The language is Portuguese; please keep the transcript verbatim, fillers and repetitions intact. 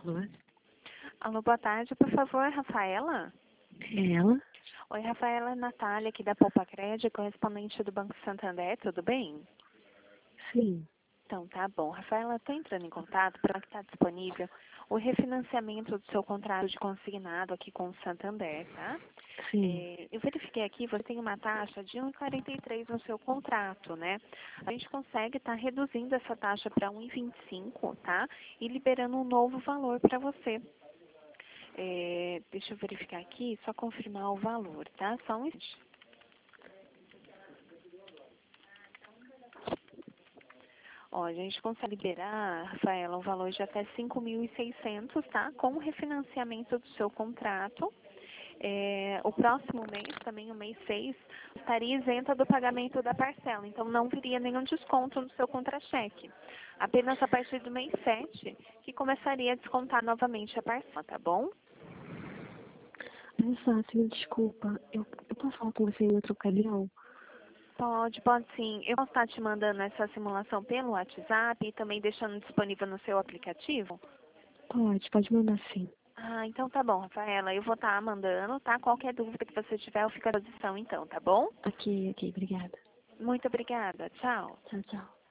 Alô? Alô, boa tarde, por favor, Rafaela? É ela? Oi, Rafaela, é Natália, aqui da Poupa Crédito, correspondente do Banco Santander, tudo bem? Sim. Então, tá bom. Rafaela, estou entrando em contato para que está disponível o refinanciamento do seu contrato de consignado aqui com o Santander, tá? Sim. É, eu verifiquei aqui, você tem uma taxa de um vírgula quarenta e três no seu contrato, né? A gente consegue estar reduzindo essa taxa para um vírgula vinte e cinco, tá? E liberando um novo valor para você. É, deixa eu verificar aqui, só confirmar o valor, tá? Só um instante. Ó, a gente consegue liberar, Rafaela, um valor de até cinco mil e seiscentos, tá? Com o refinanciamento do seu contrato. É, o próximo mês, também o mês seis, estaria isenta do pagamento da parcela. Então, não viria nenhum desconto no seu contra-cheque. Apenas a partir do mês sete, que começaria a descontar novamente a parcela, tá bom? Olha só, senhor, desculpa. Eu, eu posso falar com você em outra ocasião? Pode, pode sim. Eu posso estar te mandando essa simulação pelo WhatsApp e também deixando disponível no seu aplicativo? Pode, pode mandar sim. Ah, então tá bom, Rafaela. Eu vou estar mandando, tá? Qualquer dúvida que você tiver, eu fico à disposição então, tá bom? Ok, ok, obrigada. Muito obrigada. Tchau. Tchau, tchau.